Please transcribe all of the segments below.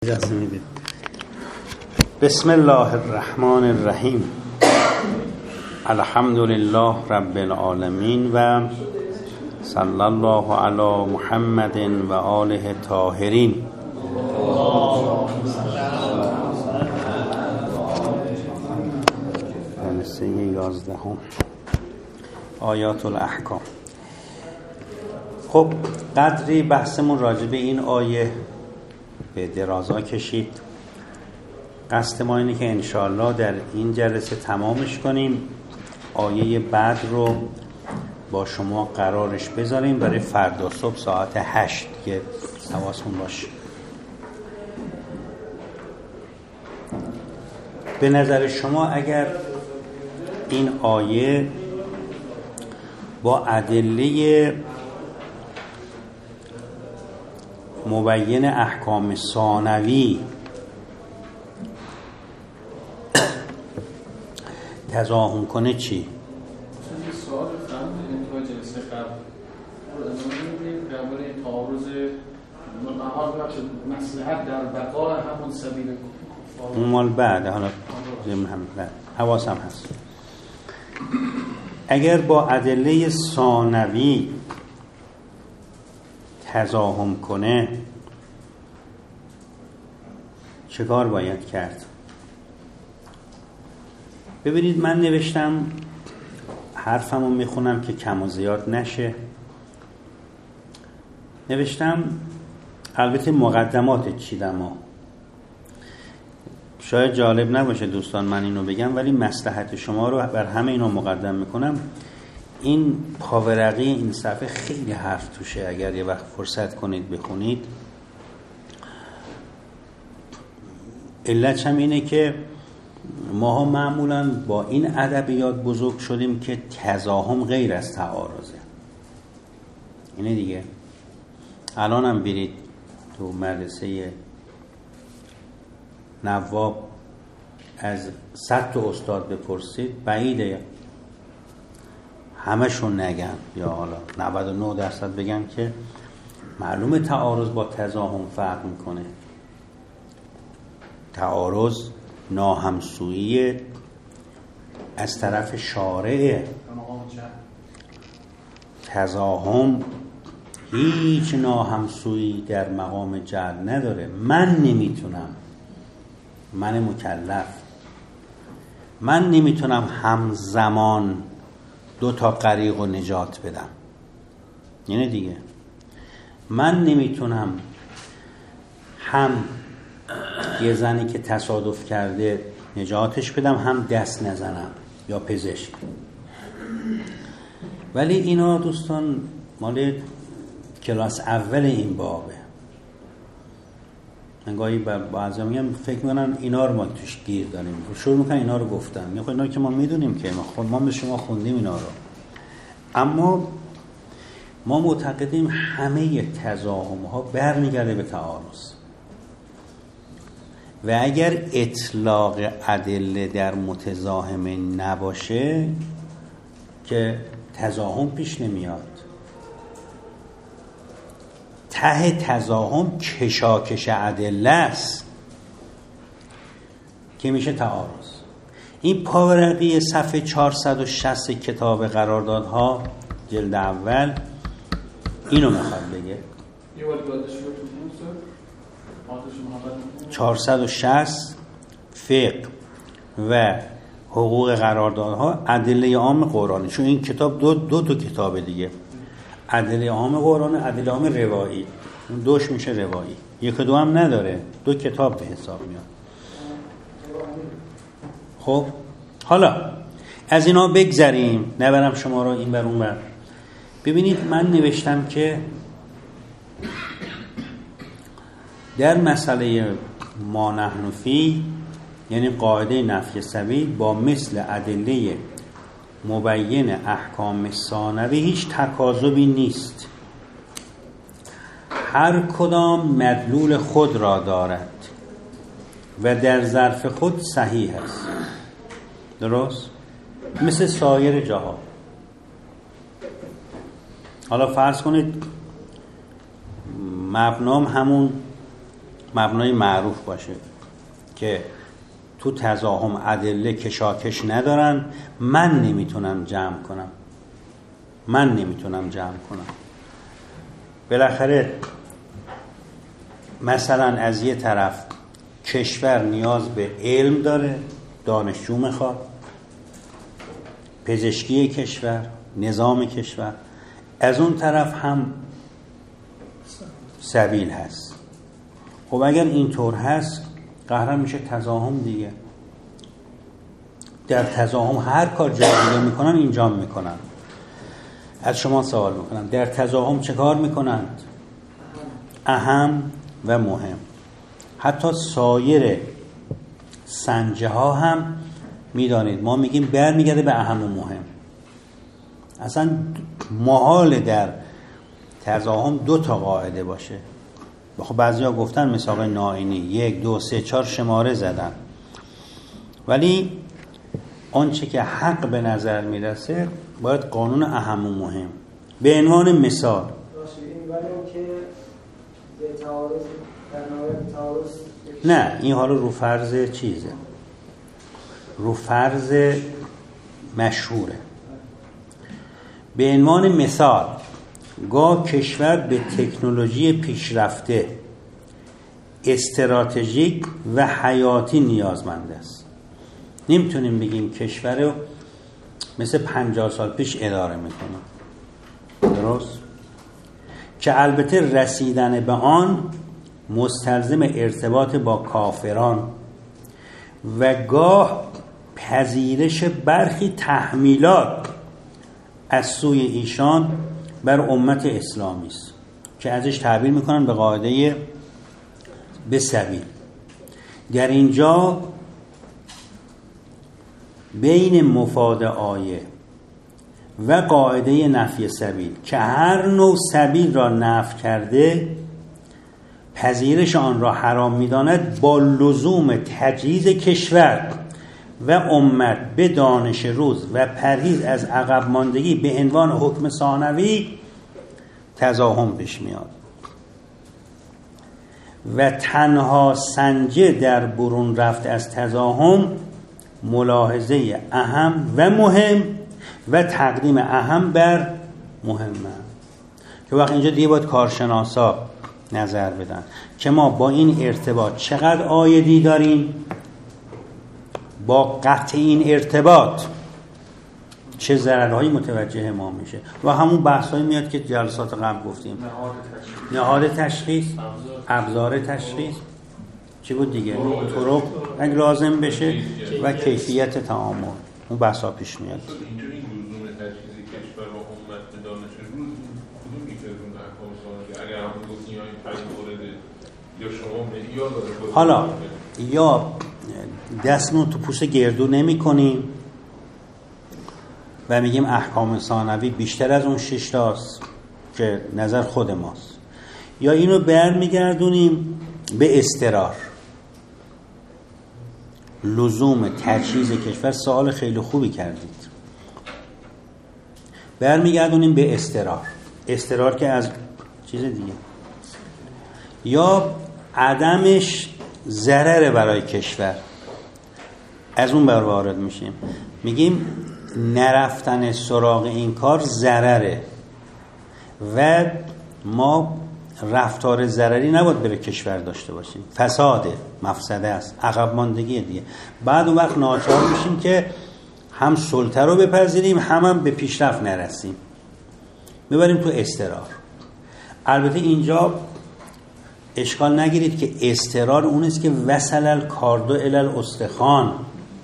اجازه میدید. بسم الله الرحمن الرحیم. الحمد لله رب العالمین و صلی الله علی محمد و آله طاهرین. جلسه 11 آیات الاحکام. خب قدری بحثمون راجع به این آیه به درازا کشید. قصد ما اینه که انشاءالله در این جلسه تمامش کنیم. آیه بعد رو با شما قرارش بذاریم برای فردا صبح ساعت 8 که حواستون باشه. به نظر شما اگر این آیه با ادله مبین احکام ثانوی تضاهم کنه چی؟ سوال فهمید انتهای جلسه قبل درباره تعارض مصلحت در بقا همون سبیل اون مال بعد، حالا ضمن هم بعد حواسم هست. اگر با ادله ثانوی تضاهم کنه چه کار باید کرد؟ ببینید من نوشتم، حرفمو میخونم که کم و زیاد نشه. نوشتم البته مقدمات چیدم، شاید جالب نباشه دوستان من اینو بگم، ولی مصلحت شما رو بر همه اینو مقدم میکنم. این پاورقی این صفحه خیلی حرف توشه، اگر یه وقت فرصت کنید بخونید. علتش هم اینه که ماها معمولاً با این ادبیات بزرگ شدیم که تضاهم غیر از تعارضه. اینه دیگه. الان هم برید تو مدرسه نواب از 100 تا استاد بپرسید، بعیده همشون نگن یا حالا 99% بگن که معلومه تعارض با تضاهم فرق میکنه. تعارض ناهمسویی از طرف شارع، تضاهم هیچ ناهمسویی در مقام جعل نداره. من نمیتونم، من مکلف، من نمیتونم همزمان 2 تا غریق و نجات بدم. یعنی دیگه من نمیتونم هم یه زنی که تصادف کرده نجاتش بدم، هم دست نزنم یا پزشک. ولی اینا دوستان مال کلاس اول این بابه. من گاهی بعضی میگم فکر میکنن اینا رو ما توش گیر داریم، شروع میکنن اینا رو گفتن. میگم اینا که ما میدونیم که ما به شما خوندیم اینا رو، اما ما معتقدیم همه تضاهم ها برمیگرده به تعارض. و اگر اطلاق ادله در متضاهمه نباشه که تضاهم پیش نمیاد. ته تضاهم کشاکش ادله است که میشه تعارض. این پاورقی صفحه 460 کتاب قراردادها جلد اول اینو میخواد بگه. 460 فقه و حقوق قراردادها ادله عام قرآنی. چون این کتاب دو تا کتاب دیگه، ادله عام قرآن، ادله عام روایی. اون دوش میشه روایی، یک و دو هم نداره، 2 کتاب به حساب میاد. خب حالا از اینا بگذریم، نبرم شما رو این بر اون بر. ببینید من نوشتم که در مسئله ما نحن فی، یعنی قاعده نفی سبیل، با مثل ادله مبین احکام ثانوی هیچ تکاذبی نیست. هر کدام مدلول خود را دارد و در ظرف خود صحیح است. درست؟ مثل سایر جاها. حالا فرض کنید مبنام همون مبنای معروف باشه که تو تضاهم ادله کشاکش ندارن، من نمیتونم جمع کنم. بالاخره مثلا از یه طرف کشور نیاز به علم داره، دانشجو میخواد، پزشکی کشور، نظام کشور، از اون طرف هم سبیل هست. خب اگر اینطور هست قهرم میشه تضاهم دیگه. در تضاهم هر کار جایی میکنن اینجا میکنن. از شما سوال میکنم در تضاهم چه کار میکنند؟ اهم و مهم. حتی سایر سنجه ها هم میدانید ما میگیم برمیگرده به اهم و مهم. اصلا محال در تضاهم 2 تا قاعده باشه. خب بعضیا گفتن مساق نائینی 1 2 3 4 شماره زدن، ولی آنچه که حق به نظر میرسه باید قانون اهم و مهم. به عنوان مثال نه، این حالا رو فرض چیزه، رو فرض مشهوره. به عنوان مثال گاه کشور به تکنولوژی پیشرفته استراتژیک و حیاتی نیازمند است. نمیتونیم بگیم کشور رو مثل 50 سال پیش اداره میکنه، درست؟ که البته رسیدن به آن مستلزم ارتباط با کافران و گاه پذیرش برخی تحمیلات از سوی ایشان بر امت اسلامی است که ازش تعبیر میکنن به قاعده به سبیل. در اینجا بین مفاد آیه و قاعده نفی سبیل که هر نوع سبیل را نفی کرده پذیرش آن را حرام می‌داند، با لزوم تجهیز کشور و امت به دانش روز و پرهیز از عقب ماندگی به عنوان حکم ثانوی تضاهم پیش میاد و تنها سنجه در برون رفت از تضاهم ملاحظه اهم و مهم و تقدیم اهم بر مهمه. که وقت اینجا دیگه باید کارشناسا نظر بدن که ما با این ارتباط چقدر عایدی داریم، با قطع این ارتباط چه ضررهایی متوجه ما میشه. و همون بحثایی میاد که جلسات قبل گفتیم، نهاد تشخیص، ابزار تشخیص، چی بود دیگه، طرق اگه لازم بشه و کیفیت تعامل، اون بحثا پیش میاد. اینجوری لزوم تجهیز کشور و امت به دانش روز کدوم یکی از اون احکام ثانوی؟ اگر همون گفتیم این 5 مورد یا شما معیار داره، حالا یا دستمون تو پوست گردو نمی کنیم و میگیم احکام ثانوی بیشتر از اون 6 تاست که نظر خود ماست، یا اینو برمیگردونیم به اضطرار. لزوم تجهیز کشور، سوال خیلی خوبی کردید. برمیگردونیم به اضطرار که از چیز دیگه، یا عدمش ضرر برای کشور، از اون بر وارد میشیم میگیم نرفتن سراغ این کار ضرره و ما رفتار ضرری نباید برای کشور داشته باشیم، فساده، مفسده است، عقب ماندگی دیگه. بعد اون وقت ناچار میشیم که هم سلطه رو بپذیریم هم به پیشرفت نرسیم، میبریم تو اضطرار. البته اینجا اشکال نگیرید که اضطرار اون است که وصل الکارد الی الاستخوان،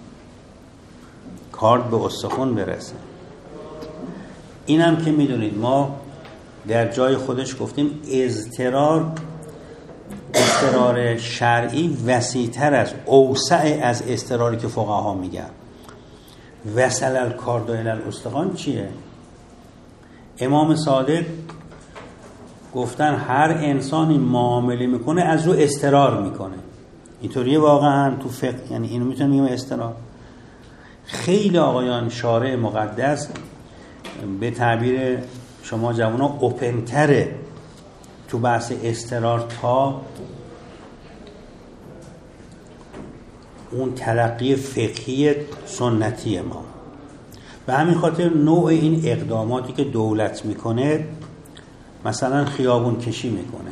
کارد به استخوان برسه. اینم که میدونید ما در جای خودش گفتیم اضطرار شرعی وسیع‌تر از، اوسع از اضطراری که فقها میگن. وصل الکارد الی الاستخوان چیه؟ امام صادق گفتن هر انسانی معامله میکنه از رو اضطرار میکنه. اینطوریه واقعا تو فقه، یعنی اینو میتونیم بگیم اضطرار. خیلی آقایان شارع مقدس به تعبیر شما جوانا اوپنتره تو بحث اضطرار تا اون تلقی فقهی سنتی ما. به همین خاطر نوع این اقداماتی که دولت میکنه، مثلا خیابون کشی میکنه،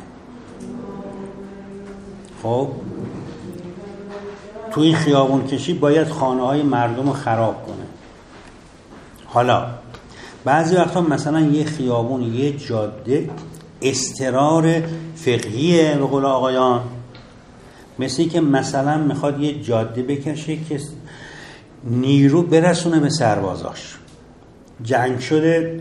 خب تو این خیابون کشی باید خانه های مردم رو خراب کنه. حالا بعضی وقتا مثلا یه خیابون، یه جاده استقرار فقهیه به قول آقایان، مثلی که مثلا میخواد یه جاده بکشه که نیرو برسونه به سربازاش، جنگ شده،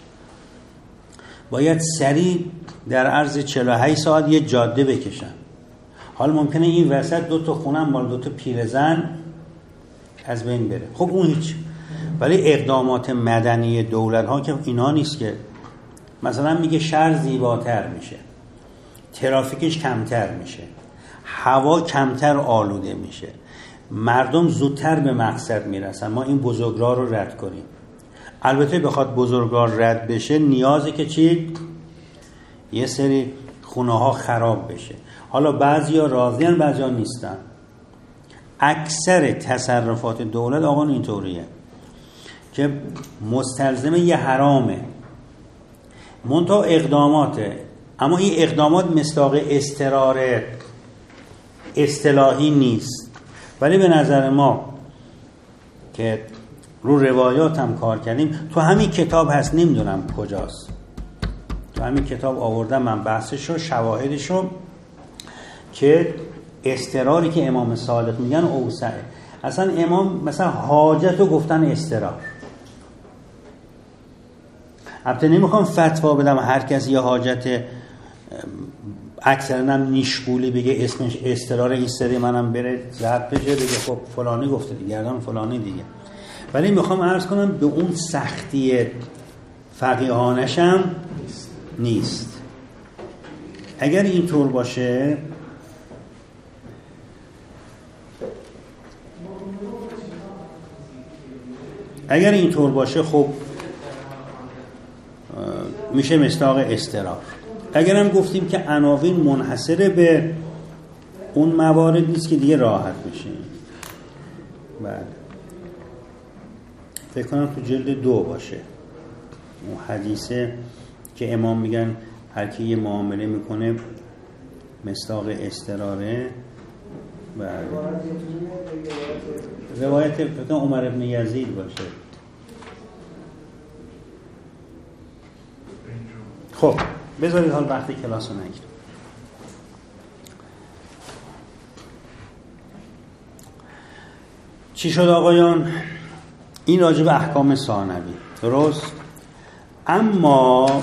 باید سریع در عرض 48 ساعت یه جاده بکشن. حالا ممکنه این وسط 2 تا خونه مال 2 تا پیرزن از بین بره، خب اون هیچ. ولی اقدامات مدنی دولت ها که اینا نیست که مثلا میگه شهر زیباتر میشه، ترافیکش کمتر میشه، هوا کمتر آلوده میشه، مردم زودتر به مقصد میرسن، ما این بزرگراه رو رد کنیم. البته بخواد بزرگراه رد بشه نیازه که چی؟ یه سری خونه ها خراب بشه. حالا بعضیا راضیان، بعضیا نیستن. اکثر تصرفات دولت آقا اینطوریه که مستلزم یه حرامه، منتها اقداماته، اما این اقدامات مصداق اضطرار اصطلاحی نیست. ولی به نظر ما که رو روایات هم کار کردیم، تو همین کتاب هست، نمیدونم کجاست، تو همین کتاب آوردم من بحثش رو، شواهدش رو، که اضطراری که امام صادق میگن اوسعه. اصلا امام مثلا حاجت رو گفتن اضطرار. البته نمیخوام فتوا بدم هر کسی یه حاجت اکثرا هم نیشگولی بگه اسمش اضطرار ایستاده، منم بره ضبط بشه بگه خب فلانی گفته دیگه، گردن فلانی دیگه. ولی میخوام عرض کنم به اون سختی فقیهانش هم نیست. اگر اینطور باشه خب میشه مصداق اضطرار. اگر هم گفتیم که عناوین منحصر به اون موارد نیست که دیگه راحت میشیم. بله فکر کنم تو جلد 2 باشه اون حدیثه که امام میگن هر کی یه معامله میکنه مصداق اضطراره. بله روایت فکر کنم عمر ابن یزید باشه. خب بذارید حال وقت کلاس رو نگیرم. چی شد آقایان؟ این راجع به احکام ثانوی، درست؟ اما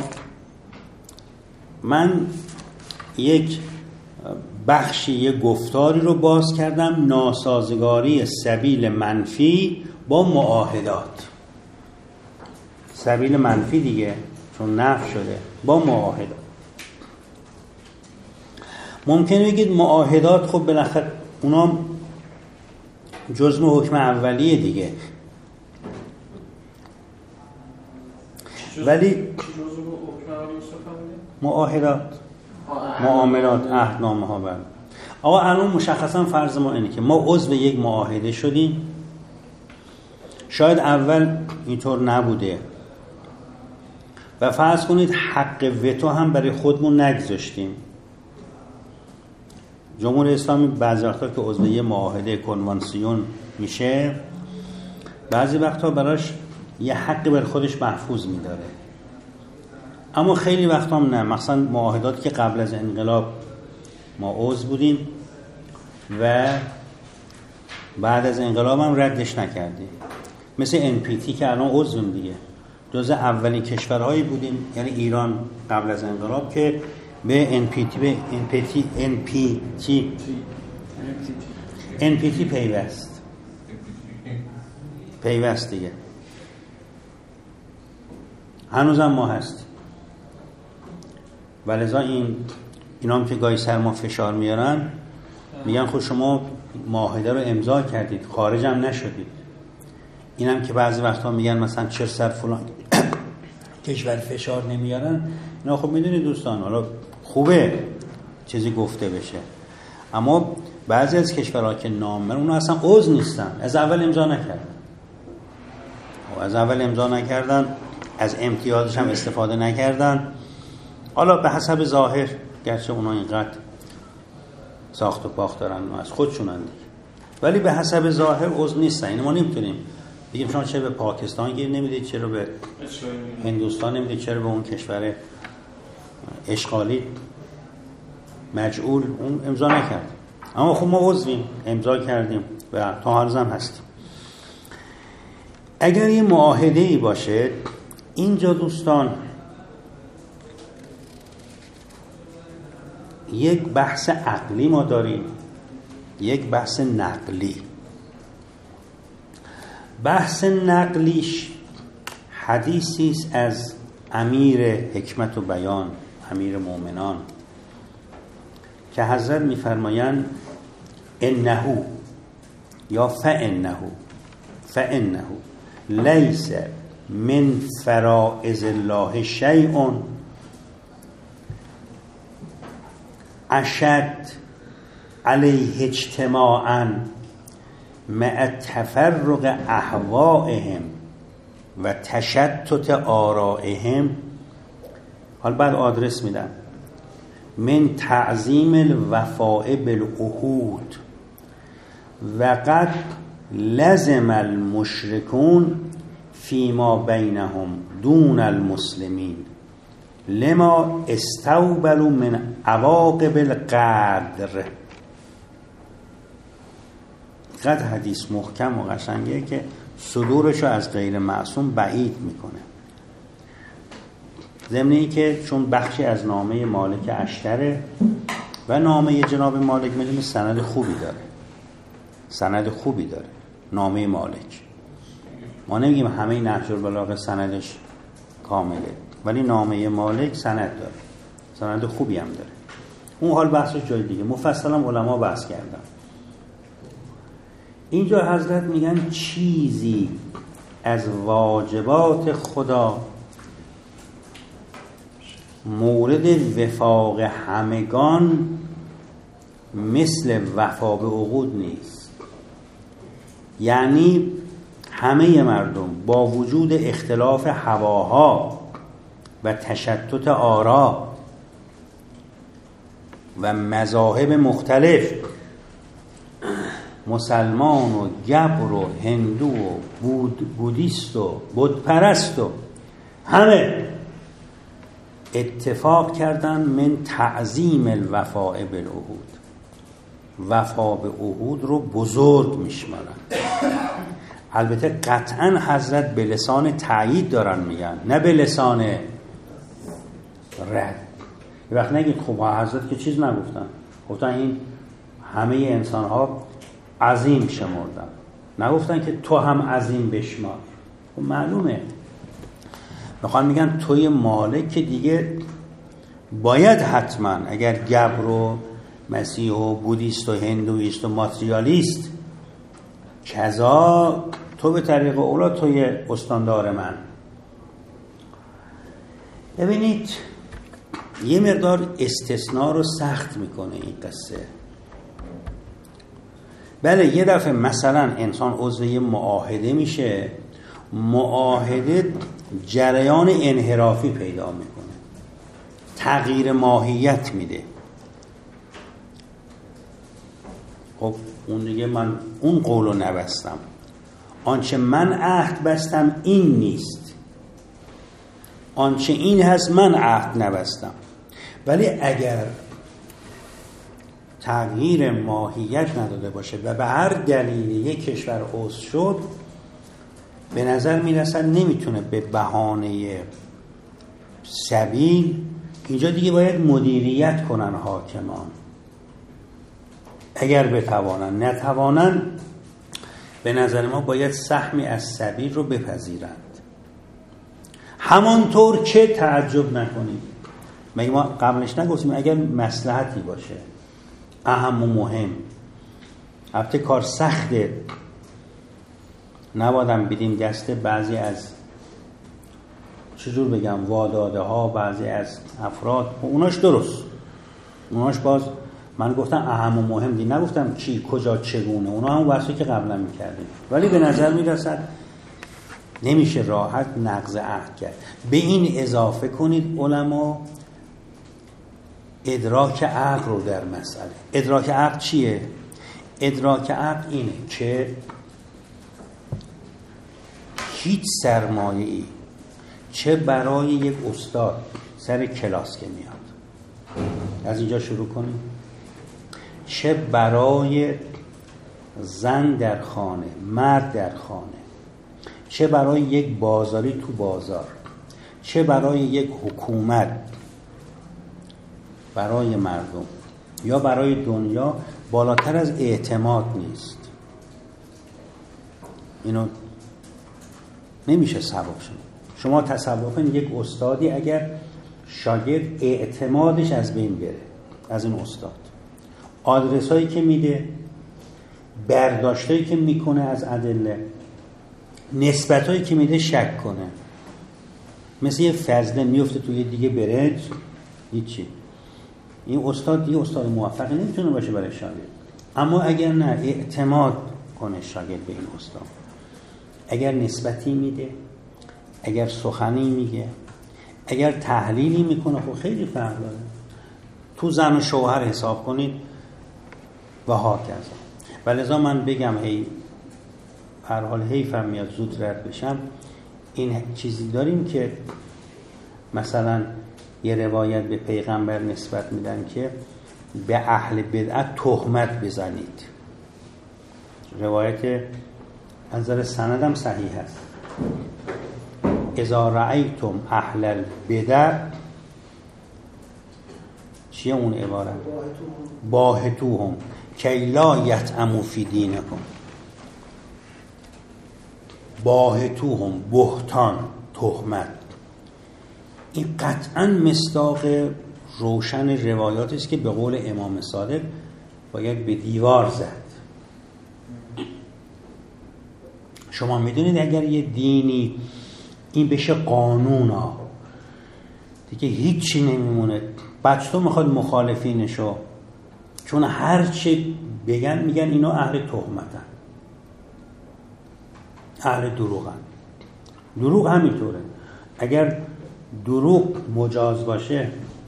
من یک بخشی، یک گفتاری رو باز کردم، ناسازگاری سبیل منفی با معاهدات. سبیل منفی دیگه چون نفی شده، با معاهدات. ممکنه بگید معاهدات خب بالاخره اونا جزء حکم اولیه دیگه، ولی معاهدات، معاملات، عهدنامه ها. بله آقا الان مشخصا فرض ما اینه که ما عضو یک معاهده شدیم، شاید اول اینطور نبوده و فرض کنید حق وتو هم برای خودمون نگذاشتیم. جمهوری اسلامی بعضی وقتا که عضو یه معاهده کنوانسیون میشه، بعضی وقتا براش یه حقی بر خودش محفوظ میداره، اما خیلی وقتا هم نه. مثلا معاهداتی که قبل از انقلاب ما عضو بودیم و بعد از انقلاب هم ردش نکردیم، مثل NPT که الان عضویم دیگه. جزء اولین کشورهایی بودیم، یعنی ایران قبل از انقلاب، که به NPT پیوست دیگه. هنوزم ما هست. ولذا اینا هم که گاهی سر ما فشار میارن، میگن خود شما معاهده رو امضا کردید، خارج هم نشدید. اینم که بعضی وقتا میگن مثلا چرا سر فلان کشور فشار نمیارن، اینا خب میدونید دوستان، حالا خوبه چیزی گفته بشه، اما بعضی از کشورها که نام برن اونا اصلا عضو نیستن، از اول امضا نکردن، از امتیازش هم استفاده نکردن. حالا به حسب ظاهر، گرچه اونا اینقدر ساخت و پاخت دارن و از خودشونن دیگه، ولی به حسب ظاهر عضو نیستن. این ما نمیتونیم بگیم شما چرا به پاکستان گیر نمیدید، چرا به هندوستان نمیدید، چرا به اون کشور اشغالی مجعول اون امضا نکرد. اما خب ما عضویم، امضا کردیم و تا حال هم هستیم. اگر یه معاهده‌ای باشه، اینجا دوستان یک بحث عقلی ما داریم، یک بحث نقلی. بحث نقلیش حدیثی است از امیر حکمت و بیان، امیر مومنان، که حضرت می‌فرمایند انه یا فانه لیس من فرائض الله شیء اشد علیه اجتماعا مع تفرق اهوائهم و تشتت آرائهم. حال بعد آدرس میدم. من تعظیم الوفاء بالعهود و قد لزم المشركون فيما بينهم دون المسلمين لما استوبلوا من عواقب القدر. قد حدیث محکم و قشنگه که صدورشو از غیر معصوم بعید میکنه. ضمن این که چون بخشی از نامه مالک اشتره و نامه جناب مالک میدونه سند خوبی داره نامه مالک. ما نمیگیم همه نهج البلاغه سندش کامله، ولی نامه مالک سند داره، سند خوبی هم داره. اون حال بحثش جای دیگه، مفصلا علما بحث کردن. اینجا حضرت میگن چیزی از واجبات خدا مورد وفاق همگان مثل وفا به عقود نیست. یعنی همه مردم با وجود اختلاف هواها و تشتت آرا و مذاهب مختلف، مسلمان و گبر و هندو و بودیست و بتپرست و همه اتفاق کردن من تعظیم الوفاء بالعهود، وفا به عهود رو بزرگ میشمارن. البته قطعا حضرت به لسان تایید دارن میگن، نه به لسان رد. یه وقت نگید خب حضرت که چیز نگفتن، گفتن این همه انسان ها عظیم شمردن، نگفتن که تو هم عظیم بشمار. خب معلومه میخوان میگن توی مالک که دیگه باید حتما، اگر گبر و مسیح و بودیست و هندویست و ماتریالیست کذا، تو به طریق اولا توی استاندار من. ببینید یه مقدار استثناء رو سخت میکنه این قصه. بله یه دفعه مثلا انسان عضو یه معاهده میشه، معاهده جریان انحرافی پیدا میکنه، تغییر ماهیت میده. خب اون دیگه من اون قولو نبستم، آنچه من عهد بستم این نیست، آنچه این هست من عهد نبستم. ولی اگر تغییر ماهیت نداده باشه و به هر دلیل یک کشور عضو شد، به نظر میرسد نمیتونه به بهانه سبیل، اینجا دیگه باید مدیریت کنن حاکمان. اگر بتوانن، نتوانن به نظر ما باید سهمی از سبیل رو بپذیرند. همانطور که تعجب نکنید، مگه ما قبلش نگفتیم اگر مصلحتی باشه اهم و مهم، البته کار سخته، نبادم بدیم دست بعضی از چجور بگم واداده ها، بعضی از افراد، اوناش درست، اوناش باز من گفتم اهم و مهم دی، نگفتم چی کجا چگونه، اونا همون بحثی که قبلا میکردیم. ولی به نظر میرسد نمیشه راحت نقض عهد کرد. به این اضافه کنید علما ادراک عقل رو در مسئله. ادراک عقل چیه؟ ادراک عقل اینه که هیچ سرمایه‌ای چه برای یک استاد سر کلاس که میاد، از اینجا شروع کنیم، چه برای زن در خانه، مرد در خانه، چه برای یک بازاری تو بازار، چه برای یک حکومت برای مردم یا برای دنیا، بالاتر از اعتماد نیست. اینو نمیشه سبب شد. شما تصور کنید یک استادی اگر شاگرد اعتمادش از بین بره از این استاد، آدرسایی که میده، برداشتایی که میکنه از ادله، نسبتایی که میده شک کنه، مثل یه فضله میفته توی دیگه برنج، هیچی. این استاد دیگه استاد موفقی نمیتونه باشه برای شاگرد. اما اگر نه اعتماد کنه شاگرد به این استاد، اگر نسبتی میده، اگر سخنی میگه، اگر تحلیلی میکنه، خب خیلی فرق داره. تو زن و شوهر حساب کنید و هاکذا. ولذا من بگم هر حال حیفم میاد زود رد بشم، این چیزی داریم که مثلا یه روایت به پیغمبر نسبت میدن که به اهل بدعت تهمت بزنید. روایت از نظر سندم صحیح است. اذا رأیتم اهل البدع، چیه اون عبارت؟ باهتوهم کی لا یطعموا فی دینکم. باهتوهم، بهتان، تهمت. این قطعا مصداق روشن روایاتی است که به قول امام صادق باید به دیوار زد. شما میدونید اگر یه دینی این بشه قانونا دیگه هیچی نمیمونه. بچه تو میخواد مخالفینشو، چون هر چی بگن میگن اینا اهل تهمتن، اهل دروغن. دروغ همینطوره. اگر دروغ مجاز باشه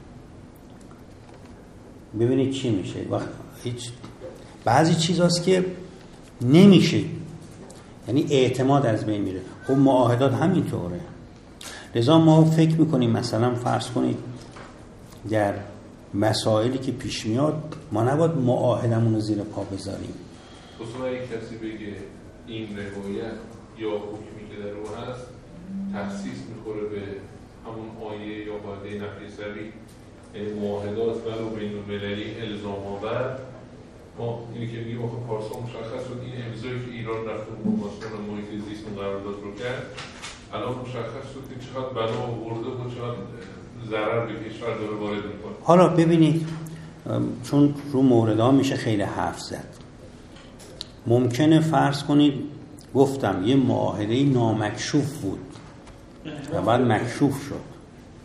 ببینید چی میشه. هیچ بعضی چیزاست که نمیشه، یعنی اعتماد از بین میره. خب معاهدات همینطوره. لذا ما فکر میکنیم مثلا فرض کنید در مسائلی که پیش میاد ما نباید معاهدمون رو زیر پا بذاریم. خصوصا یک کسی بگه این روایت یا حکمی که در رو هست تخصیص میخوره به همون آیه یا قاعده نفی صریح، معاهدات ولو بین المللی الزام آور. ما اینی که میگیم آخه پارسا مشخص شد این امضایی که ایران رفت و مسئول محیط زیست قرارداد رو کرد، الان مشخص شد که چقدر بلا آورده و چقدر ضرر به کشور داره وارد میکنه. حالا ببینید، چون رو موردها میشه خیلی حرف زد، ممکنه فرض کنید گفتم یه معاهده نامکشوف بود و بعد مکشوف شد،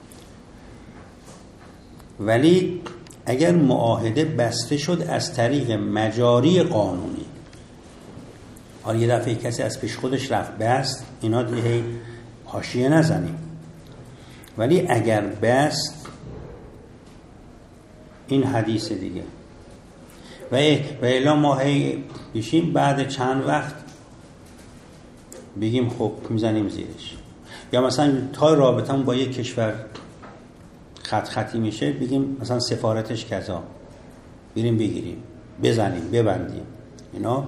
ولی اگر معاهده بسته شد از طریق مجاری قانونی، حالا یه دفعه کسی از پیش خودش رفت بست، اینا دیگه حاشیه نزنیم، ولی اگر بست این حدیث دیگه و الا ما بشیم بعد چند وقت بگیم خب میزنیم زیرش. یا مثلا تا رابطمون با یک کشور خطی میشه بگیم مثلا سفارتش کذا، بریم بگیریم، بزنیم، ببندیم. اینا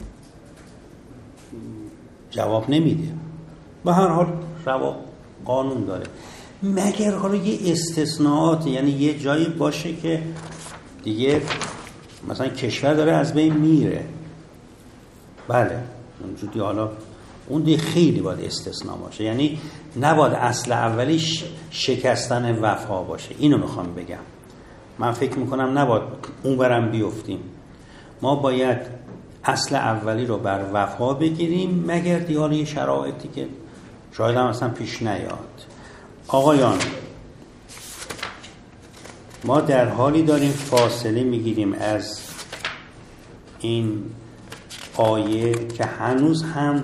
جواب نمیده. به هر حال جواب قانون داره، مگر حالا یه استثناءات، یعنی یه جایی باشه که دیگه مثلا کشور داره از بین میره، بله اونجوری، حالا اون دیگه خیلی باید استثناء باشه، یعنی نباید اصل اولیش شکستن وفا باشه. اینو میخوام بگم. من فکر میکنم نباید اون برم بیفتیم، ما باید اصل اولی رو بر وفا بگیریم، مگر دیگه حالا یه شرایطی که شاید هم اصلا پیش نیاد. آقایان ما در حالی داریم فاصله میگیریم از این آیه که هنوز هم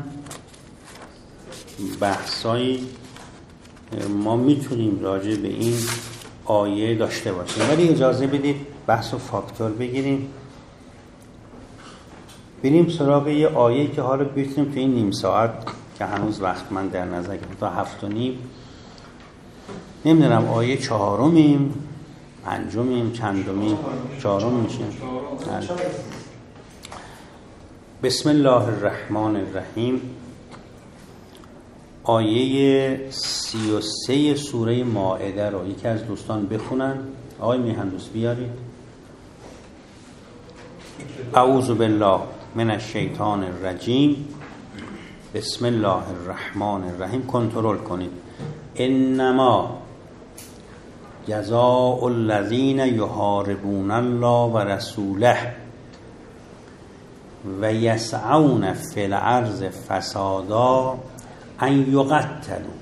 بحثایی ما میتونیم راجع به این آیه داشته باشیم، ولی اجازه بدید بحث و فاکتور بگیریم، بریم سراغ یه آیه که حالا بتونیم تو این نیم ساعت که هنوز وقت من در نظر گرفتم تا 7:30 نمیدونم آیه 4 5 چندمیم 4 میشه. بسم الله الرحمن الرحیم. آیه 33 سوره مائده رو یکی از دوستان بخونن. آقای میهندوس بیارید. اعوذ بالله من الشیطان الرجیم. بسم الله الرحمن الرحیم. کنترل کنید. انما جزاء الذین یحاربون الله و رسوله و یسعون فی الارض فسادا ان یقتلوا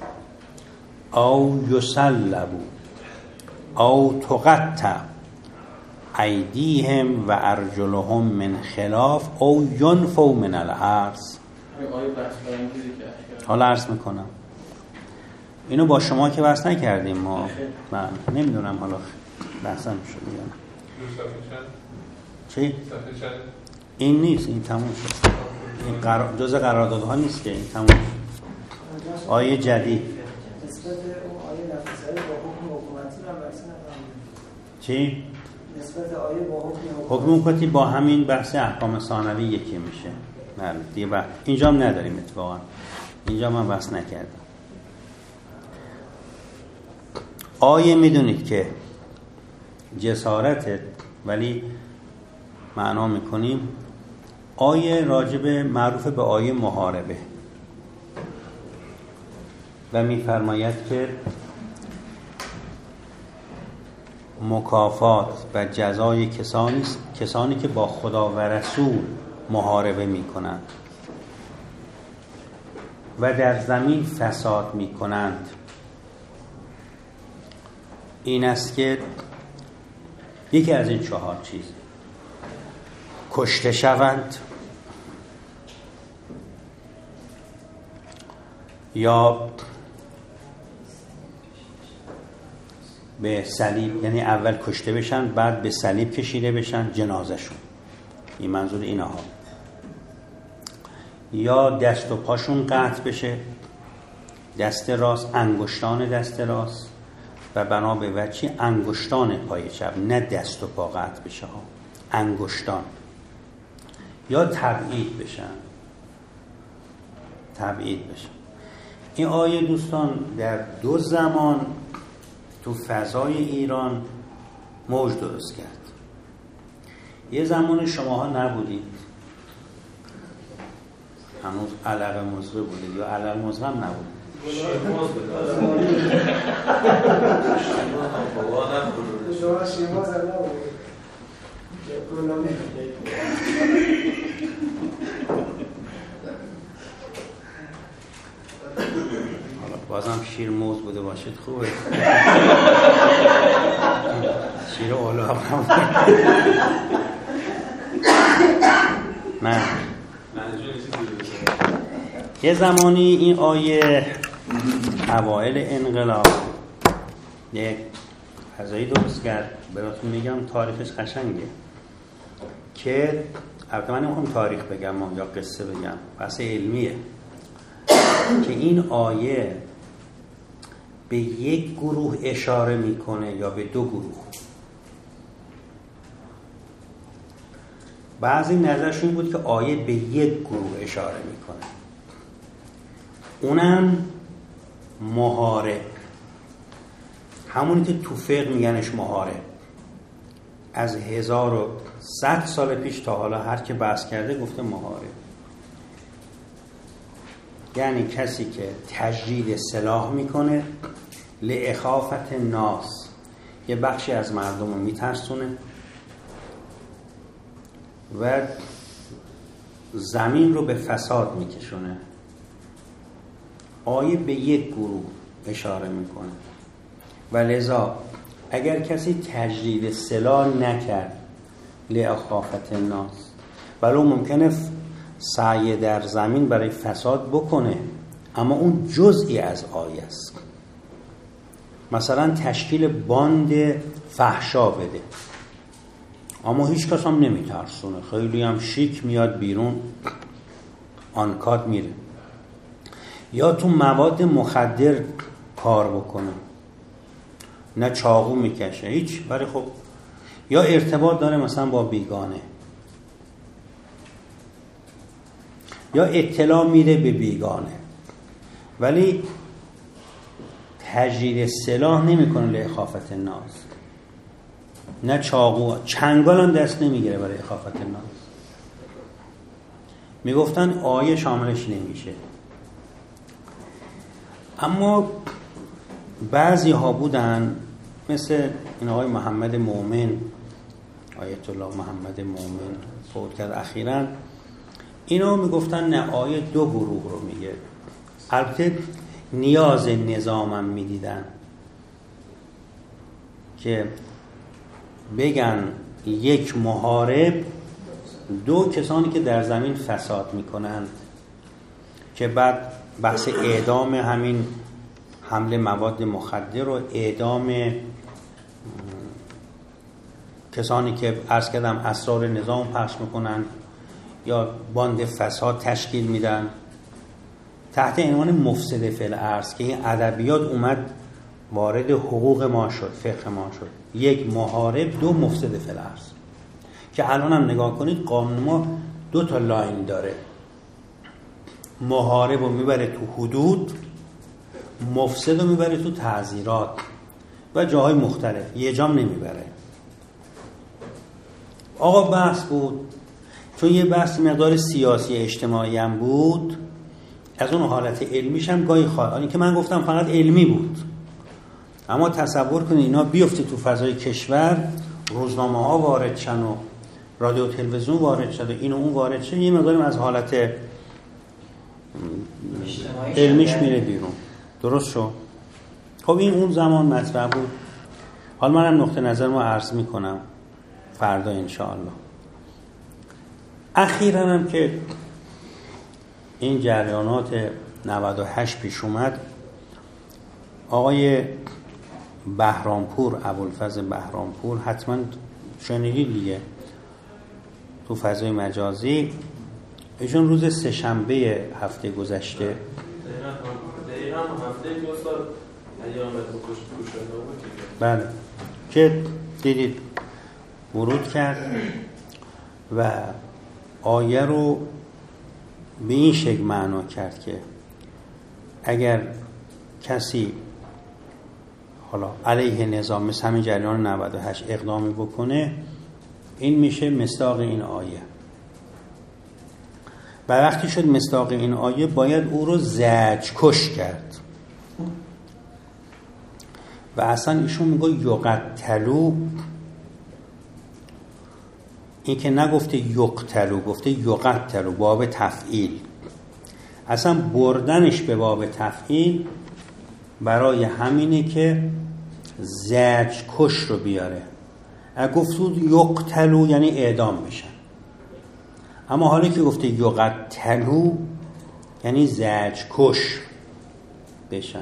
او یصلبوا او تقطع ایدیهم و ارجلهم من خلاف او ینفوا من الارض. حالا عرض میکنم اینو با شما که بحث نکردیم ما، من نمیدونم حالا بحثم شد یا نه. چی؟ این نیست، این تموم شد. این جز قراردادها نیست که این تموم شد. آیه جدید نسبت اون آیه نفسه با حکم حکومتی هم بحث نکنیم. چی؟ نسبت آیه با حکم حکومتی با همین بحث احکام ثانوی یکی میشه. نه دیگه اینجا هم نداریم اتفاقا. اینجا من بحث نکردم. آیه میدونید که جسارته، ولی معنا میکنیم آیه راجب معروف به آیه محاربه و میفرماید که مکافات و جزای کسانی که با خدا و رسول محاربه میکنند و در زمین فساد میکنند این است که یکی از این 4 چیز کشته شوند یا به صلیب، یعنی اول کشته بشن بعد به صلیب کشیده بشن جنازه‌شون، این منظور اینها، یا دست و پاشون قطع بشه، دست راست انگشتان دست راست و بنا به وجه انگشتان پای چپ، نه دست و پا قطع بشه ها، انگشتان، یا تبعید بشن. این آیه دوستان در 2 زمان تو فضای ایران موج درست کرد. یه زمان شماها نبودید، هنوز علق مزغه بودید یا علق مزغه هم نبودید. حالا بازم شیر موز بوده باشید خوبه. شیر اولاق هم نه. یه زمانی این آیه اوائل انقلاب یک فضایی درست کرد، براتون میگم تاریخش قشنگه که البته من نمیخوام تاریخ بگم یا قصه بگم، بحث علمیه که این آیه به یک گروه اشاره میکنه یا به 2 گروه. بعضی نظرشون بود که آیه به یک گروه اشاره میکنه، اونم محارب، همونی که تو فقه میگنش محارب. از 1100 سال پیش تا حالا هر که بحث کرده گفته محارب، یعنی کسی که تجرید سلاح میکنه لاخافت الناس، یه بخشی از مردم رو میترسونه و زمین رو به فساد میکشونه. آیه به یک گروه اشاره میکنه و لذا اگر کسی تجدید سلاح نکرد لاخافت الناس، ولو ممکنه سعی در زمین برای فساد بکنه، اما اون جزئی از آیه است. مثلا تشکیل باند فحشا بده، اما هیچ کس هم نمیترسونه، خیلی هم شیک میاد بیرون آنکات میره. یا تو مواد مخدر کار بکنه، نه چاقو میکشه هیچ، ولی خب یا ارتباط داره مثلا با بیگانه، یا اطلاع میده به بیگانه، ولی تجدید سلاح نمیکنه لاخافت الناس، نه چاقو، چنگال هم دست نمیگیره برای اخافت الناس. میگفتن آیه شاملش نمیشه. اما بعضی ها بودن مثل این آقای محمد مومن، آیت الله محمد مومن فوت کرد اخیراً، اینا میگفتن نه، آیه دو گروه رو میگه. البته نیاز نظامم میدیدن که بگن یک محارب، دو کسانی که در زمین فساد میکنن، که بعد بحث اعدام همین حمله مواد مخدر و اعدام کسانی که عرض کردم اسرار نظام پخش میکنن یا باند فساد تشکیل میدن، تحت عنوان مفسد فی الارض، که این ادبیات اومد وارد حقوق ما شد، فقه ما شد. یک محارب، دو مفسد فی الارض، که الان هم نگاه کنید قانون ما دو تا لاین داره، محارب رو میبره تو حدود، مفسد رو میبره تو تعزیرات و جاهای مختلف، یه جام نمیبره. آقا بحث بود، چون یه بحث مقدار سیاسی اجتماعی هم بود، از اون حالت علمیش هم گاهی خواهد، که من گفتم فقط علمی بود، اما تصور کنید اینا بیفته تو فضای کشور، روزنامه ها وارد شن و رادیو و تلویزیون وارد شد و این و اون وارد شد، یه مقداریم از حالت علمیش میره بیرون. درست شد؟ خب این اون زمان مطرح بود. حالا منم نقطه نظر ما عرض میکنم فردا انشاءالله. اخیراً هم که این جریانات 98 پیش اومد، آقای بهرامپور، ابوالفضل بهرامپور، حتما شنیدید دیگه تو فضای مجازی، ایشون روز سه‌شنبه هفته گذشته، دقیقاً هفته دو سال ایام کشته بود، بله، که دیدید ورود کرد و آیه رو به این شکل معنا کرد که اگر کسی حالا علیه نظام مثل همین جریان 98 اقدامی بکنه، این میشه مصداق این آیه. و وقتی شد مصداق این آیه، باید او رو زجر کش کرد. و اصلا ایشون میگه یقتلو، این که نگفته یقتلو، گفته یقتلو، باب تفعیل. اصلا بردنش به باب تفعیل برای همینه که زجر کش رو بیاره. اگه گفتود یقتلو یعنی اعدام میشن، اما حالا که گفته یقتلو یعنی زجر کش بشن.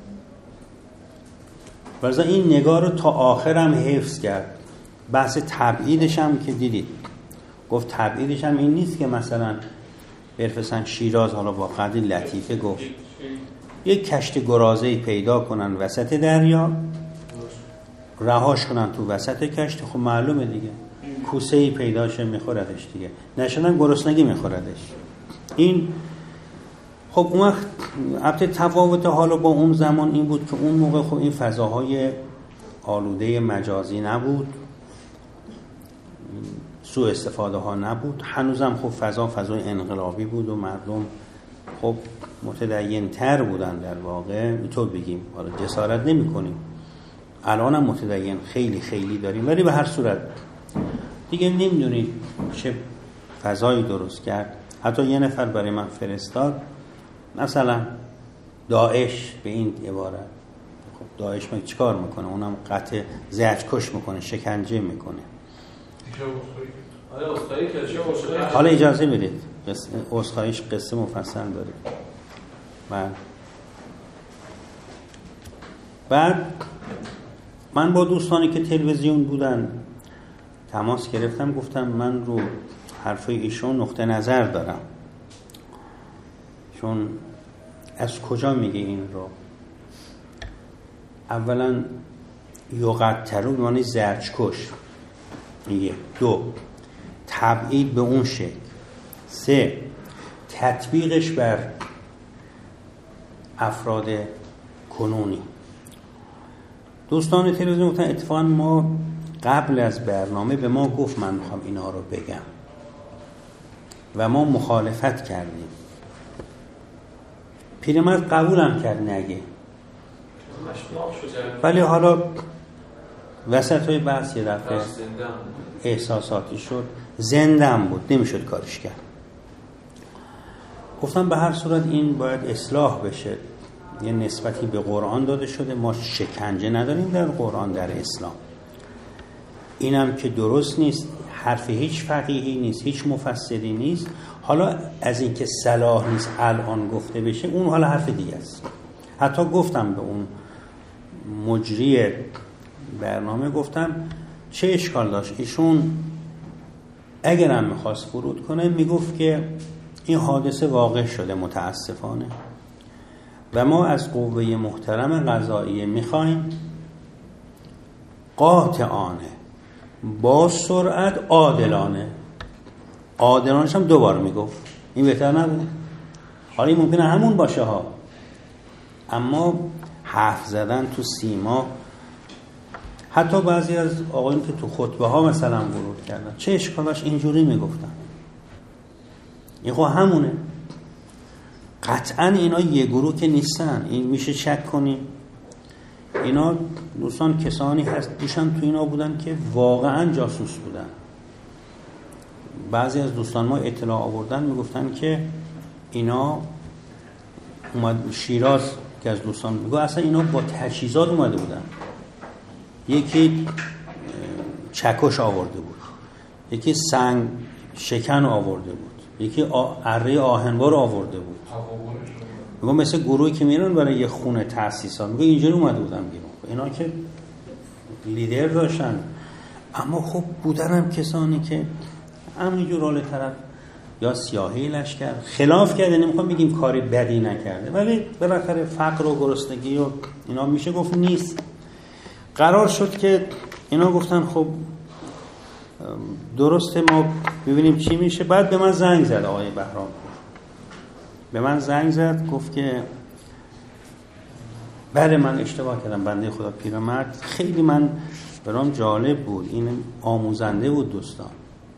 ورزا این نگاه رو تا آخر هم حفظ کرد. بحث تبعیدش هم که دیدید، گفت تبعیدش هم این نیست که مثلا برفسن شیراز، حالا با قدر لطیفه گفت یک کشت گرازه‌ای پیدا کنن وسط دریا، رهاش کنن تو وسط کشت، خب معلومه دیگه کوسه‌ای پیداشه میخوردش دیگه، نشدن گرسنگی میخوردش. این خب اون وقت البته تفاوت حالا با اون زمان این بود که اون موقع خب این فضاهای آلوده مجازی نبود، سوء استفاده ها نبود، هنوزم خب فضای انقلابی بود و مردم خب متدین تر بودن در واقع، اینطور بگیم، حالا جسارت نمی کنیم، الان هم متدین خیلی خیلی داریم، ولی به هر صورت دیگه نمیدونید چه فضایی درست کرد. حتی یه نفر برای من فرستاد، مثلا داعش به این عبارت، خب داعش چیکار میکنه؟ اونم قطع زجرکش میکنه، شکنجه میکنه. حالا اجازه بدید عذرخواهیش قصه مفصل داره. بعد من با دوستانی که تلویزیون بودن تماس گرفتم، گفتم من رو حرفای ایشون نقطه نظر دارم، چون از کجا میگه این رو؟ اولا یقتلوا به معنی زجرکش، 2 تبعید به اون شکل، 3 تطبیقش بر افراد کنونی. دوستان تلویزیون گفتن اتفاقا ما قبل از برنامه به ما گفت من میخوام اینا رو بگم و ما مخالفت کردیم. پیرمرد قبولم کرد نگه، ولی حالا وسط های بحث یه دفعه احساساتی شد، زندم بود، نمیشد کارش کرد. گفتم به هر صورت این باید اصلاح بشه، یه نسبتی به قرآن داده شده، ما شکنجه نداریم در قرآن، در اسلام. اینم که درست نیست، حرف هیچ فقیهی نیست، هیچ مفسری نیست. حالا از این که صلاح نیست الان گفته بشه، اون حالا حرف دیگه است. حتی گفتم به اون مجری برنامه، گفتم چه اشکال داشت ایشون اگرم میخواست ورود کنه میگفت که این حادثه واقع شده متاسفانه و ما از قوه محترم قضاییه میخوایم قاطعانه با سرعت عادلانش هم 2 بار میگفت، این بهتر نبود؟ حالا این ممکنه همون باشه ها، اما حرف زدن تو سیما، حتی بعضی از آقایون که تو خطبه ها مثلا ورود کردن چه اشکالاش اینجوری میگفتن، این خب همونه. قطعا اینا یه گروه که نیستن، این میشه شک کنیم. اینا دوستان کسانی هست دیشان تو اینا بودن که واقعا جاسوس بودن. بعضی از دوستان ما اطلاع آوردن میگفتن که اینا اومد شیراز، که از دوستان میگه اصلا اینا با تجهیزات اومده بودن، یکی چکش آورده بود، یکی سنگ شکن آورده بود، یکی اره آهنبار آورده بود. میگه مثل گروهی که میرن برای یه خونه تأسیسات، میگه اینجوری اومده بودن بیرون. اینا که لیدر داشتن، اما خب بودن هم کسانی که همینجور حال طرف یا سیاهی لشکر خلاف کرده، نمیخوام بگیم کاری بدی نکرده، ولی بالاخره فقر و گرسنگی و اینا میشه گفت نیست. قرار شد که اینا گفتن خب درسته ما ببینیم چی میشه. بعد به من زنگ زد آقای بهرام، به من زنگ زد گفت که بله من اشتباه کردم، بنده خدا پیرمرد، خیلی من برام جالب بود، این آموزنده بود دوستان.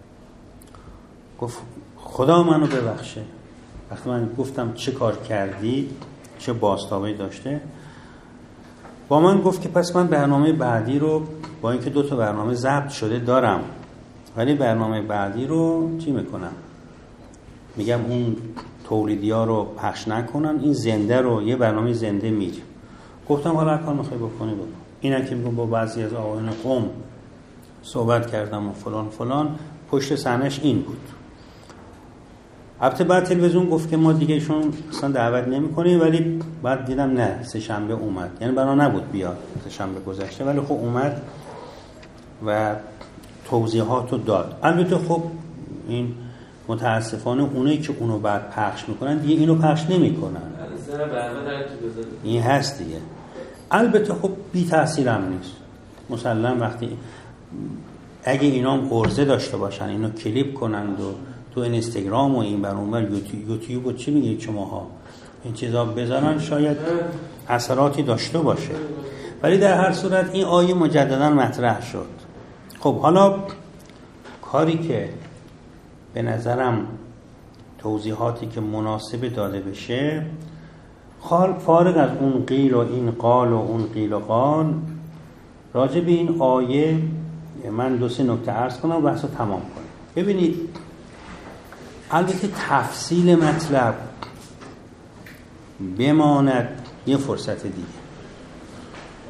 گفت خدا منو ببخشه. وقتی من گفتم چه کار کردی، چه بازتابی داشته، با من گفت که پس من برنامه بعدی رو، با اینکه 2 تا برنامه ضبط شده دارم، ولی برنامه بعدی رو چی میکنم؟ میگم اون تولیدی ها رو پخش نکنن، این زنده رو یه برنامه زنده میگم. گفتم حالا هر کار میخوای بکنی بکن. اینا که میگم با بعضی از آقایان قم صحبت کردم و فلان فلان، پشت صحنه‌اش این بود. البته بعد تلویزیون گفت که ما دیگه ایشون اصلا دعوت نمی‌کنیم، ولی بعد دیدم نه، 3 شنبه اومد، یعنی بنا نبود بیاد 3 شنبه گذشته، ولی خب اومد و توضیحاتو داد. البته خب این متاسفانه اونایی که اونو بعد پخش میکنن دیگه اینو پخش نمیکنن، این هست دیگه. البته خب بی تأثیر هم نیست، مسلم وقتی اگه اینا هم عرضه داشته باشن، اینو کلیپ کنند و تو اینستاگرام و این برنامه یوتیوب و چی میگید شماها این چیزا بذارن، شاید اثراتی داشته باشه. ولی در هر صورت این آیه مجددا مطرح شد. خب حالا کاری که به نظرم توضیحاتی که مناسب داده بشه، فارغ از اون قیل و این قال و اون قیل و قال، راجع به این آیه من 2-3 نکته عرض کنم و بحث رو تمام کنم. ببینید، البته تفصیل مطلب بماند یه فرصت دیگه.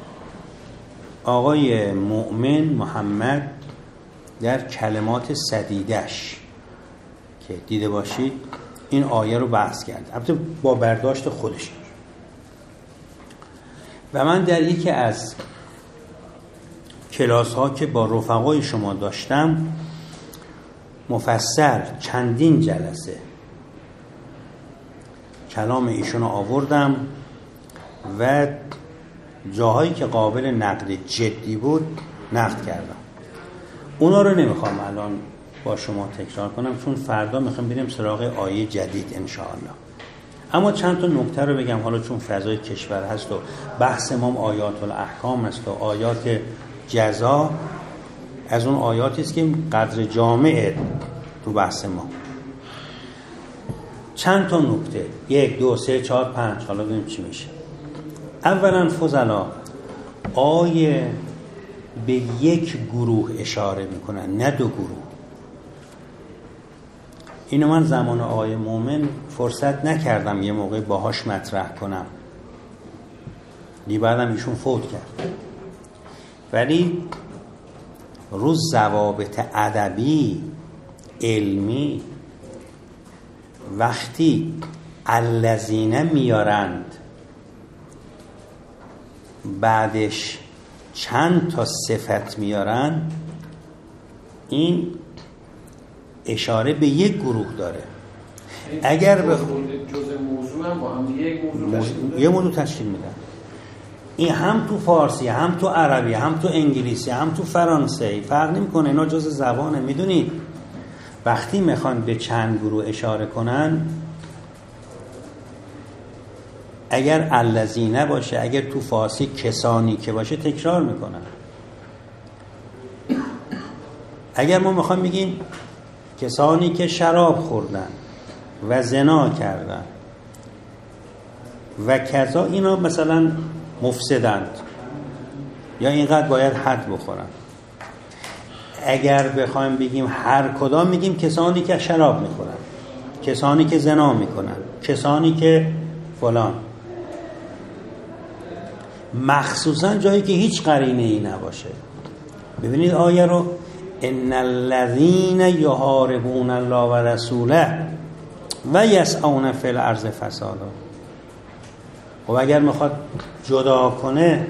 آقای مؤمن محمد در کلمات سدیدش که دیده باشید این آیه رو بحث کرد، البته با برداشت خودش. و من در یکی از کلاس ها که با رفقای شما داشتم مفصل چندین جلسه کلام ایشون رو آوردم و جاهایی که قابل نقد جدی بود نقد کردم. اونا رو نمیخوام الان با شما تکرار کنم چون فردا میخوام بریم سراغ آیه جدید انشاءالله. اما چند تا نکته رو بگم، حالا چون فضای کشور هست و بحث ما آیات الاحکام است و آیات جزا از اون آیاتی است که قدر جامعه تو بحث ما. چند تا نکته، 1 2 3 4 5، حالا ببینیم چی میشه. اولا فضلا آیه به یک گروه اشاره میکنن، نه دو گروه. اینو من زمان آقای مومن فرصت نکردم یه موقع باهاش مطرح کنم، بعدم ایشون فوت کرد. ولی روز ضوابط ادبی علمی وقتی الذین میارند بعدش چند تا صفت میارن، این اشاره به یک گروه داره. اگر به جزء موضوع هم با هم یک موضوع تشکیل میدن، این هم تو فارسی هم تو عربی هم تو انگلیسی هم تو فرانسه فرق نمیکنه، اینا جزء زبانه. میدونید وقتی میخوان به چند گروه اشاره کنن، اگر الذین باشه، اگر تو فارسی کسانی که باشه تکرار میکنن. اگر ما میخوام بگیم کسانی که شراب خوردن و زنا کردن و کذا، اینا مثلا مفسدند یا اینقدر باید حد بخورن. اگر بخوایم بگیم هر کدام، میگیم کسانی که شراب میخورن، کسانی که زنا میکنن، کسانی که فلان، مخصوصا جایی که هیچ قرینه ای نباشه. ببینید آیه رو، ان الذین یحاربون الله و رسوله و یسعون فی الارض فسادا. خب اگر میخواد جدا کنه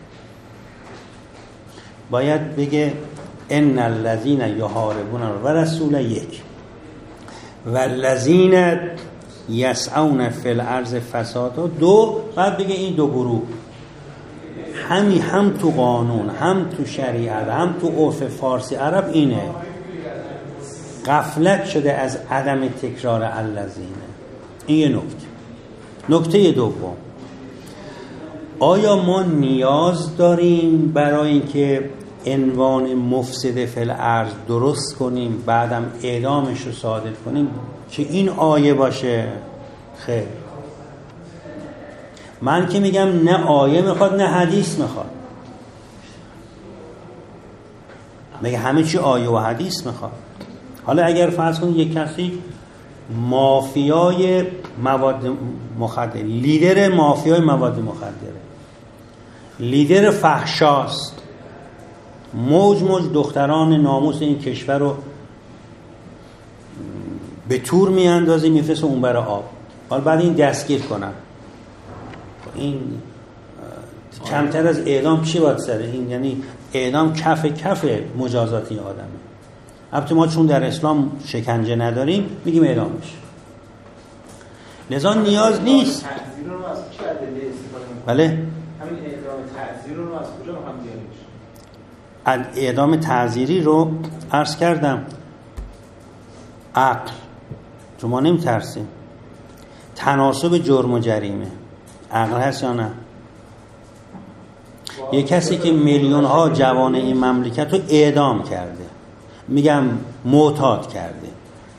باید بگه ان الذین یحاربون الله و رسوله یک، و الذین یسعون فی الارض فسادا دو، بعد بگه این دو گروه هم تو قانون هم تو شریعت هم تو عرف فارسی عرب اینه. غفلت شده از عدم تکرار الذین. این یه نکته. نکته دوم، آیا ما نیاز داریم برای اینکه عنوان مفسد فی الارض درست کنیم بعدم اعدامش رو صادر کنیم که این آیه باشه؟ خیر. من که میگم نه آیه میخواد نه حدیث میخواد. میگه همه چی آیه و حدیث میخواد. حالا اگر فرض کنید یک کسی مافیای مواد مخدر، لیدر مافیای مواد مخدره، لیدر فحشاست، موج دختران ناموس این کشور رو به تور میاندازه میفرسته اون برای آب، حالا بعد این دستگیر کنن، این کمتر از اعدام چی باید سره؟ این یعنی اعدام کف مجازات این آدمه. البته ما چون در اسلام شکنجه نداریم میگیم اعدام بشه، لذا نیاز نیست. تعزیر رو از چه ادله استفاده می‌کنید؟ بله، همین اعدام تعزیر رو از کجا می‌خوام بیاریم؟ اعدام تعزیری رو عرض کردم عقل، چون ما نمی‌ترسیم. تناسب جرم و جریمه عقل هست یا نه؟ یه کسی که میلیون ها جوان این مملکت رو اعدام کرده، میگم معتاد کرده،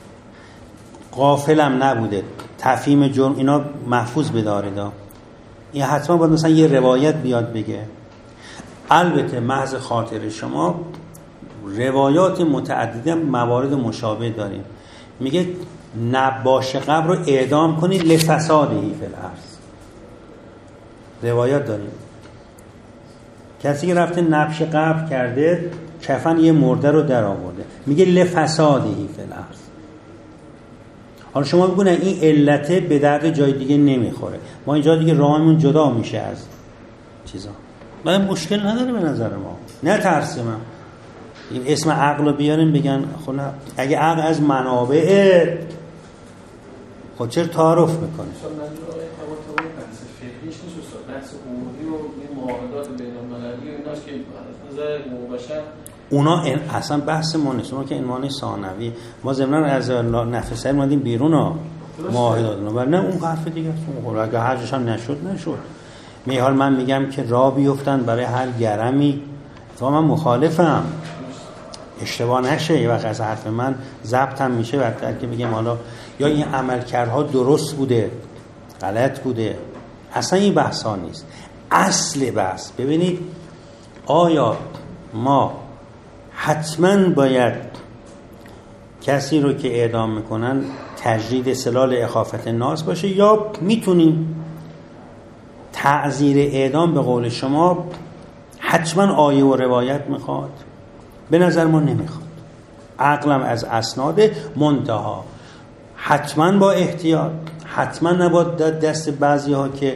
غافلم نبوده، تفهیم جرم، اینا محفوظ بداره دا، این حتما باید مثلا یه روایت بیاد بگه. البته محض خاطر شما روایات متعدده موارد مشابه داریم، میگه نباش قبر رو اعدام کنید لفسادهی فی الارض، روایت داریم. کسی که رفته نبش قبر کرده کفن یه مرده رو در آورده، میگه لفسادهی فی الارض. حالا شما بگونه این علته به درد جای دیگه نمیخوره، ما اینجا دیگه راهمون جدا میشه از چیزا. من مشکل نداره به نظر ما، نه ترسیم اسم عقل رو بیاریم بگن خب نه، اگه عقل از منابع خب چرا تعارف میکنه؟ مثلا منظور آقای بحث فقهیش نیست استاد، بحث عمومی و این معاهدات بین‌المللی و ایناست که از نظر حقوق بشر اونا اصلا بحث ما نیست، اونا که عنوان ثانوی، ما ضمناً از نفس‌سر اومدیم بیرون ها معاهدات اونا، ولی نه اون حرف دیگه است. اگه حجش هم نشد میحال من میگم که راه بیفتن برای هر گرمی، تو من مخالفم، اشتباه نشه یه وقت از حرف من ضبط هم میشه وقتی که بگم حالا یا این عملکردها درست بوده غلط بوده، اصلا این بحثا نیست. اصل بحث ببینید آیا ما حتما باید کسی رو که اعدام میکنن تجدید سلال اخافت الناس باشه، یا میتونیم تعزیر اعدام به قول شما حتما آیه و روایت میخواد؟ به نظر ما نمیخواد، عقلم از اسناد منتها حتما با احتیاط، حتما نباید دست بعضی ها که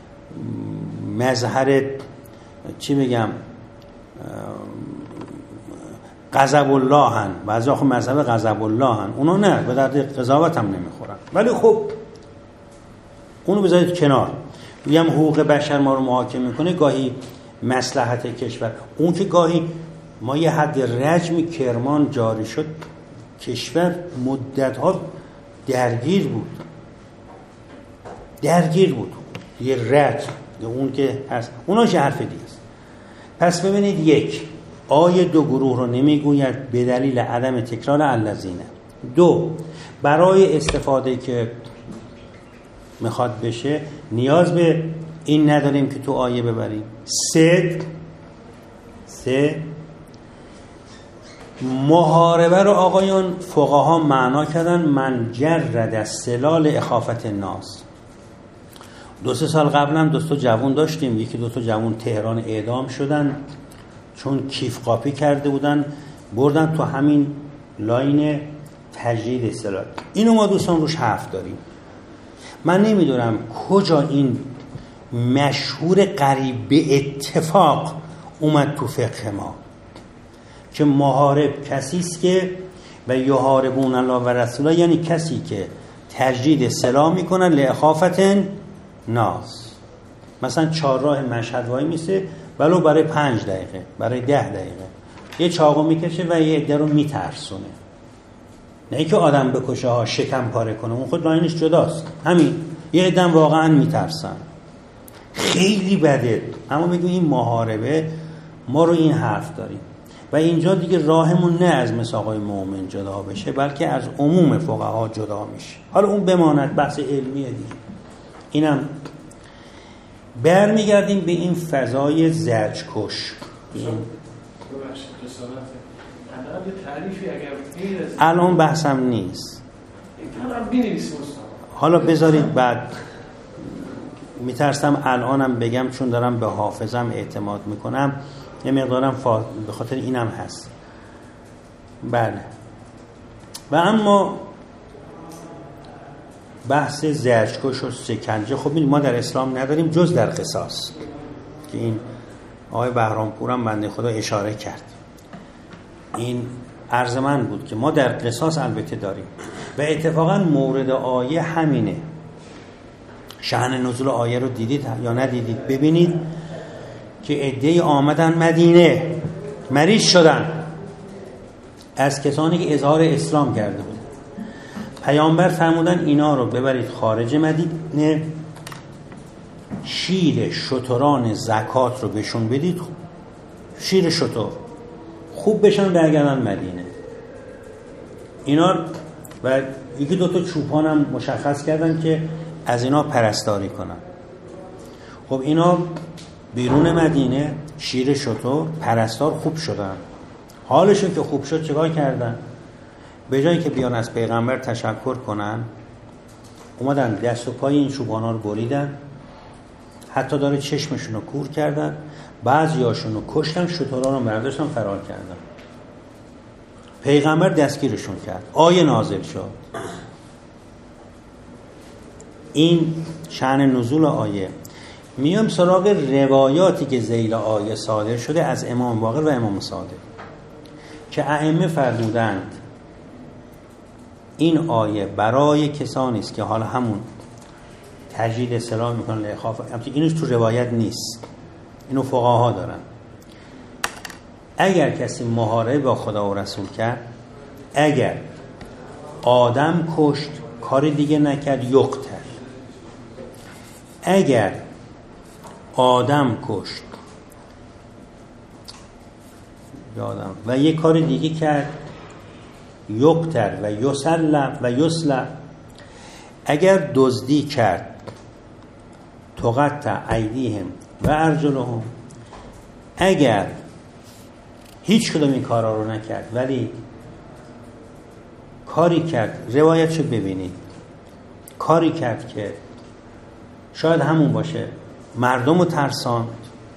مظهر چی بگم غضب الله هن، بعضی ها مذهب غضب الله هن، اونا نه به درد قضاوت هم نمیخورن، ولی خب اونو بذارید کنار. میگم حقوق بشر ما رو محاکمه میکنه، گاهی مصلحت کشور، اون که گاهی ما یه حد رجم کرمان جاری شد کشور مدت‌ها درگیر بود یه رجم، اون که هست اونا چه حرف دیگه است. پس ببینید یک آیه دو گروه رو نمیگوید به دلیل عدم تکرار الذین. دو، برای استفاده که میخواد بشه نیاز به این نداریم که تو آیه ببریم. سه محاربه رو آقایان فقها معنا کردن من جرد از سلال اخافت الناس. 2-3 سال قبل هم 2 تا جوان داشتیم، یکی 2 تا جوان تهران اعدام شدن چون کیف قاپی کرده بودن، بردن تو همین لاین تجدید سلال. اینو ما دوستان روش حرف داریم. من نمیدونم کجا این مشهور قریب به اتفاق اومد تو فقه ما که محارب کسی است که و یحاربون الله و رسوله، یعنی کسی که تجدید سلاح میکنن لاخافت ناس. مثلا چهارراه مشهد وای میسه ولو برای 5 دقیقه برای 10 دقیقه یه چاقو میکشه و یه عده رو میترسونه، نه که آدم بکشه ها شکم پاره کنه، اون خود لاینش جداست، همین یه عده واقعا میترسن، خیلی بده. اما میگم این محاربه ما رو این حرف داریم و اینجا دیگه راهمون نه از مساقای مؤمن جدا بشه بلکه از عموم فقها جدا میشه. حالا اون بماند بحث علمیه دیگه. اینم برمیگردیم به این فضای زجرکش. الان بحثم نیست، حالا بذارید بعد، میترسم الانم بگم چون دارم به حافظم اعتماد میکنم یه مقدارم به خاطر اینم هست. بله. و اما بحث زجرکش و سکنجه خب ما در اسلام نداریم جز در قصاص که این آقای بهرامپور هم بنده خدا اشاره کرد. این عرض من بود که ما در قصاص البته داریم و اتفاقا مورد آیه همینه. شأن نزول آیه رو دیدید یا ندیدید؟ ببینید که عده‌ای آمدن مدینه مریض شدن از کسانی که اظهار اسلام کرده بود. پیامبر فرمودن اینا رو ببرید خارج مدینه، شیر شتران زکات رو بهشون بدید، شیر شتر خوب بشن برگردن مدینه. اینا و 1-2 تا چوپان هم مشخص کردن که از اینا پرستاری کنن. خب اینا بیرون مدینه شیر شتر پرستار خوب شدن. حالشون که خوب شد چیکار کردن؟ به جایی که بیان از پیغمبر تشکر کنن اومدن دست و پای این چوپانا رو بریدن، حتی داره چشمشون رو کور کردن، بعضیاشون رو کشتن، شترها رو برداشتن فرار کردن. پیغمبر دستگیرشون کرد، آیه نازل شد. این شأن نزول آیه. میام سراغ روایاتی که ذیل آیه صادر شده از امام باقر و امام صادق که ائمه فرمودند این آیه برای کسانی است که حالا همون تجدید اصلاح میکنن لخاف، اینش تو روایت نیست، اینو فقها دارن. اگر کسی محاربه با خدا و رسول کرد، اگر آدم کشت، کار دیگه نکرد، یقتل. اگر آدم کشت یادم و یک کار دیگه کرد، یقتل و یسلب و یسلب. اگر دزدی کرد، تقطع ایدیهم و ارجلهم. اگر هیچ کدوم این کارا رو نکرد ولی کاری کرد، روایتشو ببینید، کاری کرد که شاید همون باشه، مردم رو ترساند،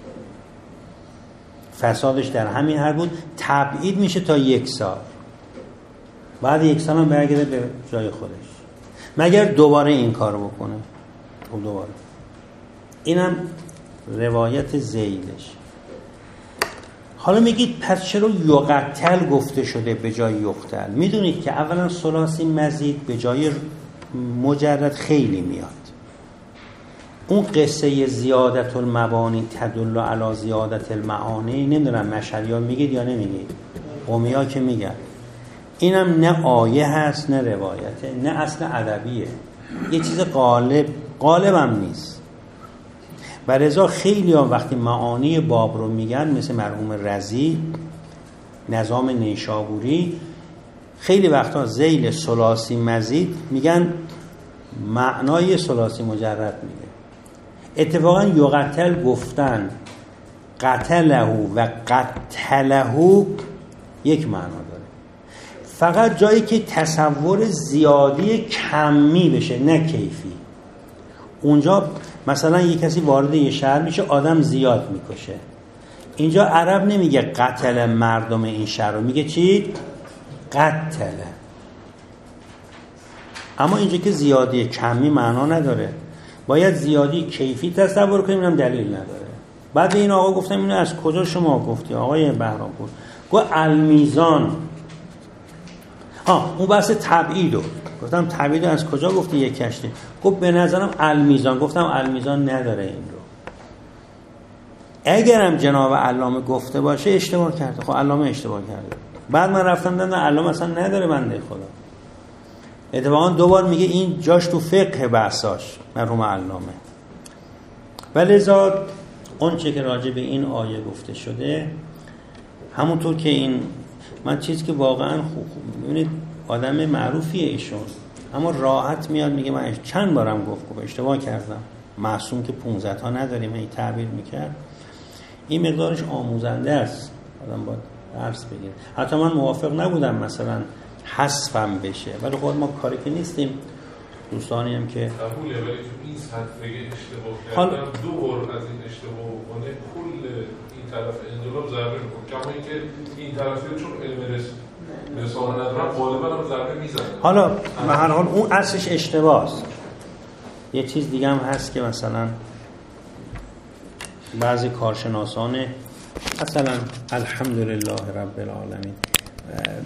فسادش در همین حد بود، تبعید میشه تا 1 سال. بعد 1 سال هم برگرده به جای خودش، مگر دوباره این کارو بکنه. خب دوباره. اینم روایت زیدش. حالا میگید پس چرا یقتل گفته شده به جای یقتل؟ میدونید که اولا ثلاثی مزید به جای مجرد خیلی میاد. اون قصه زیادت المبانی تدل علی زیادت المعانی، نمیدونم مشهدی ها میگید یا نمیگید، قومی ها که میگن. اینم نه آیه هست نه روایته نه اصل ادبیه، یه چیز غالب هم نیست. و لذا خیلی ها وقتی معانی باب رو میگن، مثل مرحوم رضی نظام نیشابوری، خیلی وقتا ذیل ثلاثی مزید میگن معنای ثلاثی مجرد میگه. اتفاقا یقتل گفتن قتله و قتله یک معنا داره، فقط جایی که تصور زیادی کمی بشه نه کیفی. اونجا مثلا یک کسی وارد یه شهر میشه، آدم زیاد میکشه. اینجا عرب نمیگه قتل مردم این شهر رو، میگه چی؟ قتله. اما اینجا که زیادی کمی معنا نداره، باید زیادی کیفی تصور کنیم، اینم دلیل نداره. بعد این آقا گفتم اینو از کجا شما گفتی آقای بهرامپور؟ گفت المیزان. اون بحث تبعیدو گفتم، تبعیدو از کجا گفتی یک کشتی؟ گفت به نظرم المیزان. گفتم المیزان نداره این رو. اگرم جناب علامه گفته باشه اشتباه کرده. خب علامه اشتباه کرده. بعد من رفتم دیدم علامه اصلا نداره، بنده خدا. اتفاقا 2 بار میگه این جاش تو فقه بحثاش مرحوم علامه. ولذا اون چه که راجع به این آیه گفته شده، همونطور که این من چیزی که واقعا خوب میبینید آدم معروفیه ایشون، اما راحت میاد میگه من چند بارم گفت اشتباه کردم، معصوم که 15 تا نداریم این تعبیر میکرد. این مقدارش آموزنده است، آدم باید درس بگیره. حتی من موافق نبودم مثلا حذفم بشه، ولی خود ما کاری که نیستیم. دوستانی هم که قبوله، ولی تو این سطح اشتباه کردن 2 بار از این اشتباه بکنه کل این طرف انقلاب ضربه میکنه، کما اینکه این طرفی چون علم رسانه ندارن غالبا هم ضربه میزنن. حالا به هر حال اون اصلش اشتباهه. یه چیز دیگه هم هست که مثلا بعضی کارشناسان مثلا الحمدلله رب العالمین